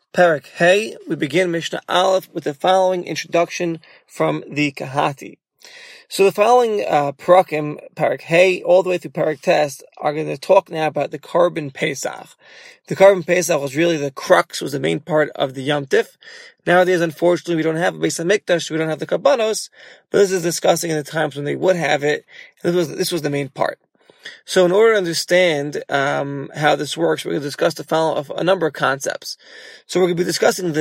Parak Hey, we begin Mishnah Aleph with the following introduction from the Kahati. So the following Parakim, Parak Hey, all the way through Parak Test, are going to talk now about the Korban Pesach. The Korban Pesach was really the crux, was the main part of the Yom Tif. Nowadays, unfortunately, we don't have a Beis HaMikdash, we don't have the Karbanos, but this is discussing in the times when they would have it. This was the main part. So in order to understand how this works, we're going to discuss a number of concepts. So we're going to be discussing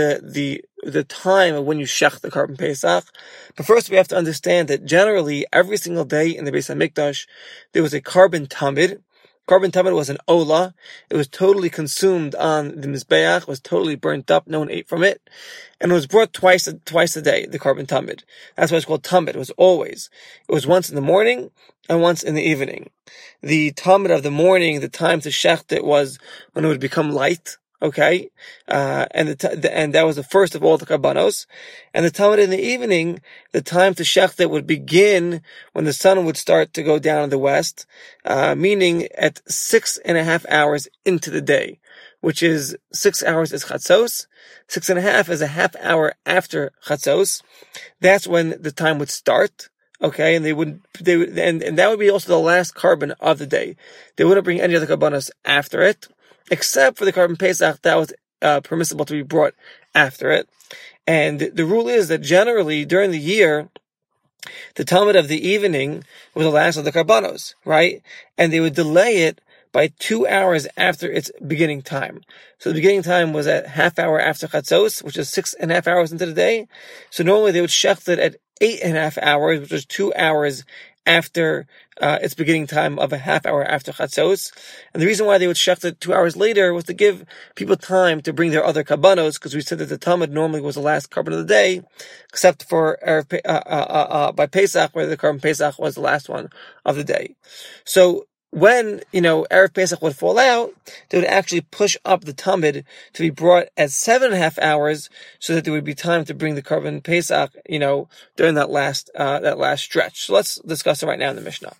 the time of when you shech the Korban Pesach. But first we have to understand that generally every single day in the Beis HaMikdash there was a Korban Tamid. Korban Tamid was an olah. It was totally consumed on the Mizbeach, was totally burnt up, no one ate from it. And it was brought twice a day, the Korban Tamid. That's why it's called Tamid. It was always. It was once in the morning and once in the evening. The Tamid of the morning, the time to shecht it was when it would become light. Okay, and that was the first of all the karbanos. And the Tamid in the evening, the time to shecht it would begin when the sun would start to go down in the west, meaning at 6.5 hours into the day, which is 6 hours is chatzos, 6.5 is a half hour after chatzos. That's when the time would start. Okay, and and that would be also the last carbon of the day. They wouldn't bring any other karbanos after it, except for the Korban Pesach that was permissible to be brought after it. And the rule is that generally during the year, the Talmud of the evening was the last of the karbanos, right? And they would delay it by 2 hours after its beginning time. So the beginning time was at half hour after chatzos, which is 6.5 hours into the day. So normally they would shecht it at 8.5 hours, which was 2 hours after its beginning time of a half hour after chatzos. And the reason why they would shecht it 2 hours later was to give people time to bring their other karbanos, because we said that the Talmud normally was the last carbon of the day, except for by Pesach, where the Korban Pesach was the last one of the day. So when, Erev Pesach would fall out, they would actually push up the Tamid to be brought at 7.5 hours, so that there would be time to bring the Korban Pesach, during that last stretch. So let's discuss it right now in the Mishnah.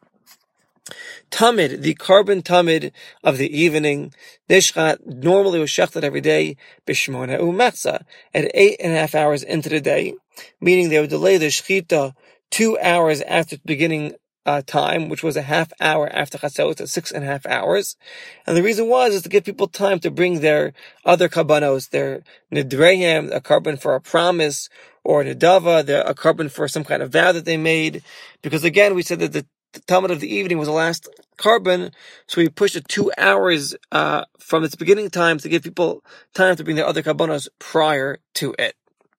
Tamid, the Korban Tamid of the evening, Nishchat, normally was shechted every day, Bishmona Umechza, at 8.5 hours into the day, meaning they would delay the Shechita 2 hours after the beginning time, which was a half hour after chatzot, at 6.5 hours. And the reason is to give people time to bring their other karbanos, their nidreim, a carbon for a promise, or nidava, a carbon for some kind of vow that they made. Because again, we said that the Talmud of the evening was the last carbon, so we pushed it 2 hours from its beginning time to give people time to bring their other karbanos prior to it.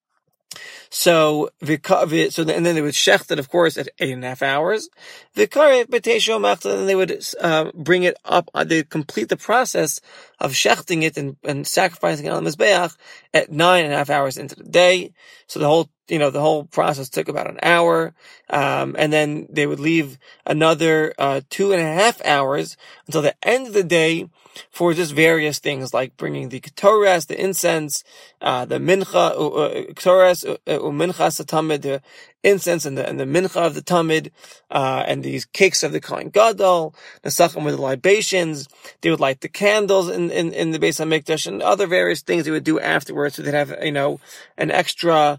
So and then they would shecht it, of course, at 8.5 hours. And they would bring it up. They complete the process of shechting it and sacrificing it on the mizbeach at 9.5 hours into the day. So the whole process took about an hour. And then they would leave another 2.5 hours until the end of the day for just various things like bringing the ketores, the incense, the mincha, ketores, mincha tamid, the incense and the mincha of the tamid, and these cakes of the Kohen Gadol, the sachem with the libations. They would light the candles in the Beis HaMikdash and other various things they would do afterwards. So they'd have, an extra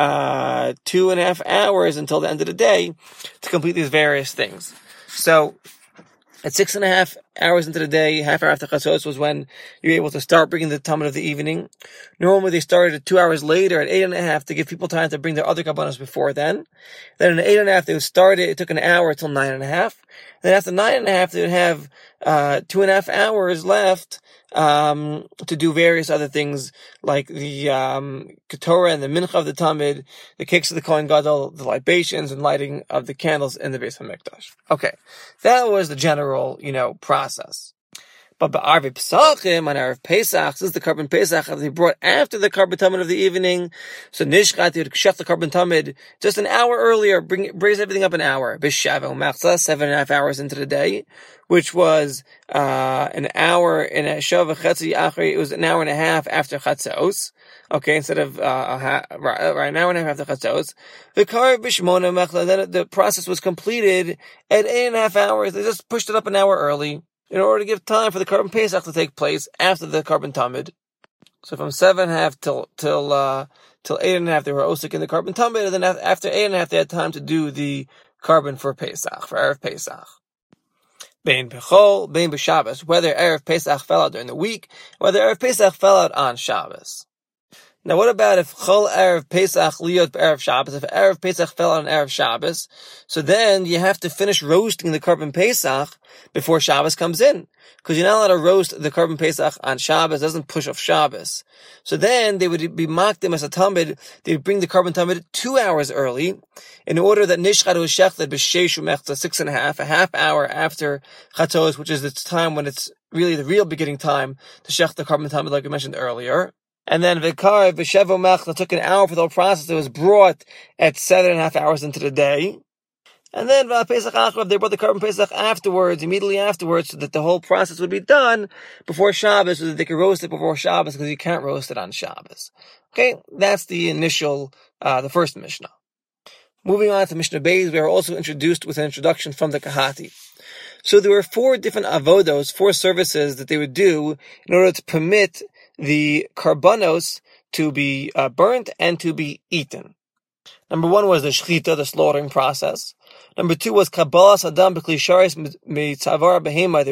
2.5 hours until the end of the day to complete these various things. So at 6.5 hours into the day, half hour after chatzos was when you were able to start bringing the Talmud of the evening. Normally they started at 2 hours later at 8.5 to give people time to bring their other karbanos before then. Then at 8.5 they would start it. It took an hour till 9.5. Then after 9.5 they would have 2.5 hours left to do various other things like the Ketorah and the Mincha of the Tamid, the cakes of the Kohen Gadol, the libations, and lighting of the candles in the Beis HaMikdash. Okay, that was the general, process. But Ba'arvi Pesachim, on Erev Pesach, this is the Korban Pesach that they brought after the Korban Tamid of the evening. So Nishchat, they would shech the Korban Tamid just an hour earlier, brings everything up an hour. B'Shava U'Machza, 7.5 hours into the day, which was an hour and a Shava Chetzi Achri. It was an hour and a half after Chatzos. Okay, instead of an hour and a half after Chatzos. V'Kar B'Shmona U'Machza, then the process was completed at 8.5 hours. They just pushed it up an hour early in order to give time for the Korban Pesach to take place after the Korban Tamid. So from 7.5 till 8.5, they were osik in the carbon tamid, and then after 8.5, they had time to do the carbon for Pesach, for Erev Pesach. Bein b'chol, bein b'Shabbos, whether Erev Pesach fell out during the week, whether Erev Pesach fell out on Shabbos. Now, what about if Chol Erev Pesach Liot Erev Shabbos? If Erev Pesach fell on Erev Shabbos, so then you have to finish roasting the Korban Pesach before Shabbos comes in. Because you're not allowed to roast the Korban Pesach on Shabbos, it doesn't push off Shabbos. So then they would be makdim as a tamid, they would bring the Korban tamid 2 hours early, in order that Nishchad U'Shechted B'Sheish U'Mechza, 6.5, a half hour after Chatos, which is the time when it's really the real beginning time to shech the Korban tamid, like I mentioned earlier. And then Vikar V'Shevo Mechza took an hour for the whole process. It was brought at 7.5 hours into the day. And then Pesach Achrav, they brought the Korban Pesach afterwards, immediately afterwards, so that the whole process would be done before Shabbos, so that they could roast it before Shabbos, because you can't roast it on Shabbos. Okay, that's the initial, the first Mishnah. Moving on to Mishnah Beis, we are also introduced with an introduction from the Kahati. So there were 4 different avodos, 4 services that they would do in order to permit the karbanos to be burnt and to be eaten. Number 1 was the shchita, the slaughtering process. Number 2 was kabbalas adam b'kli sharis mitzavar behema.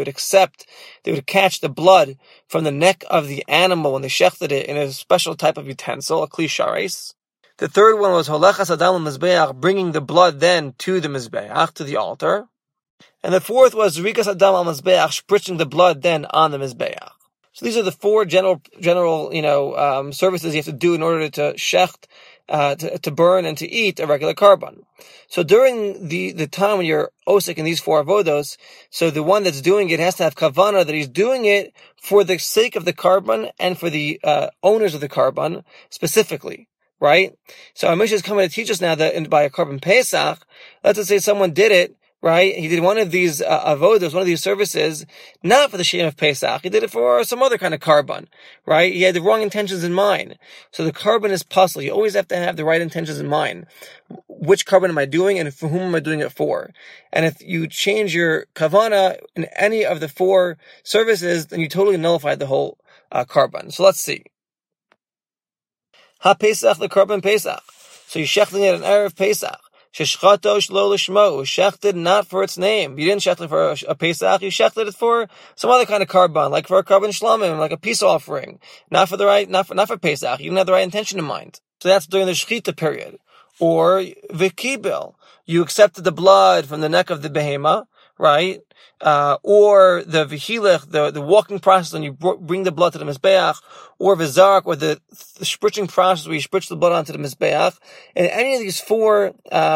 They would catch the blood from the neck of the animal when they shechted it in a special type of utensil, a kli sharis. The third one was holechas adam l'mizbeach, bringing the blood then to the mizbeach, to the altar. And the fourth was rikas adam al mizbeach, spritzing the blood then on the mizbeach. So these are the 4 general, services you have to do in order to shecht, to burn and to eat a regular carbon. So during the time when you're osik in these 4 avodos, so the one that's doing it has to have kavana that he's doing it for the sake of the carbon and for the owners of the carbon specifically, right? So our Mishnah is coming to teach us now that by a carbon pesach, let's just say someone did it, right? He did one of these avodos, one of these services, not for the Shem of Pesach. He did it for some other kind of carbon, right? He had the wrong intentions in mind. So the carbon is puzzle. You always have to have the right intentions in mind. Which carbon am I doing, and for whom am I doing it for? And if you change your kavana in any of the 4 services, then you totally nullified the whole carbon. So let's see. Ha Pesach, the carbon Pesach. So you're shechting it an Erev Pesach. Sheshchato shlo lishmo, shechted not for its name. You didn't shecht it for a Pesach, you shechted it for some other kind of carbon, like for a carbon shlamim, like a peace offering. Not for Pesach. You didn't have the right intention in mind. So that's during the shechita period. Or vikibel, you accepted the blood from the neck of the behema, right? Or the vihilech, the walking process, and you bring the blood to the mizbeach, or vizark, or the spritzing process where you spritz the blood onto the mizbeach. In any of these 4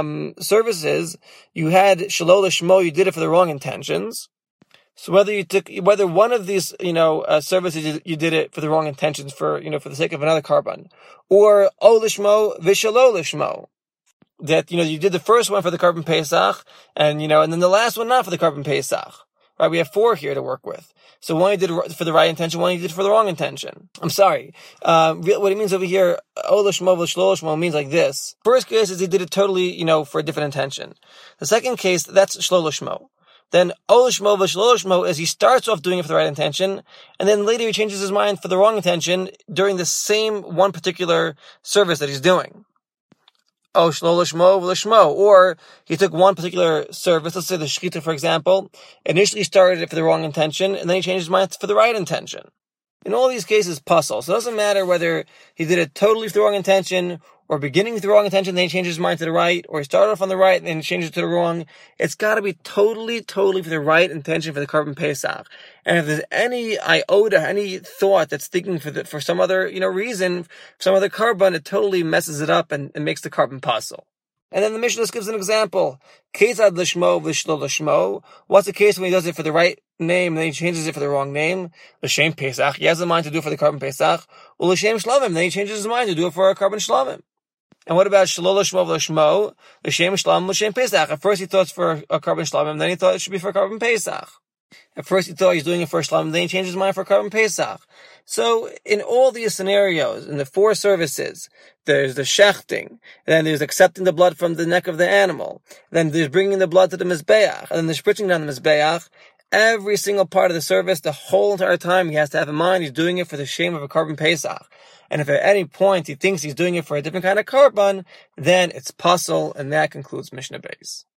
services, you had shalol lishmo, you did it for the wrong intentions. So whether one of these, services you did it for the wrong intentions, for the sake of another carbon, or o lishmo v'shalol lishmo. That, you did the first one for the carbon Pesach, and then the last one not for the carbon Pesach. Right? We have 4 here to work with. So one you did for the right intention, one you did for the wrong intention. I'm sorry. What it means over here, Olashmo v'Shlolashmo, means like this. First case is he did it totally, for a different intention. The second case, that's Shlolashmo. Then Olashmo v'Shlolashmo is he starts off doing it for the right intention, and then later he changes his mind for the wrong intention during the same one particular service that he's doing. Oh, shlo lishmo v'lishmo. Or he took one particular service, let's say the shechita, for example, initially started it for the wrong intention, and then he changed his mind for the right intention. In all these cases, puzzle. So it doesn't matter whether he did it totally for the wrong intention, or beginning with the wrong intention, then he changes his mind to the right, or he started off on the right, and then he changes it to the wrong. It's gotta be totally for the right intention for the carbon Pesach. And if there's any iota, any thought that's thinking for some other, reason, some other carbon, it totally messes it up and makes the carbon puzzle. And then the Mishnah gives an example. Ketzad lishmo v'shlo lishmo. What's the case when he does it for the right name and then he changes it for the wrong name? L'shem Pesach. He has a mind to do it for the carbon Pesach. Or l'shem shlamim. Then he changes his mind to do it for a carbon shlamim. And what about shlo lishmo v'lishmo? L'shem shlam l'shem Pesach. At first he thought it's for a carbon shlamim, then he thought it should be for a carbon Pesach. At first he thought he's doing it for shlamim, then he changed his mind for carbon Pesach. So in all these scenarios, in the 4 services, there's the shechting, then there's accepting the blood from the neck of the animal, then there's bringing the blood to the mizbeach, and then there's spritzing down the mizbeach. every single part of the service, the whole entire time, he has to have in mind he's doing it for the shame of a Korban Pesach. And if at any point he thinks he's doing it for a different kind of Korban, then it's puzzle, and that concludes Mishnah Beis.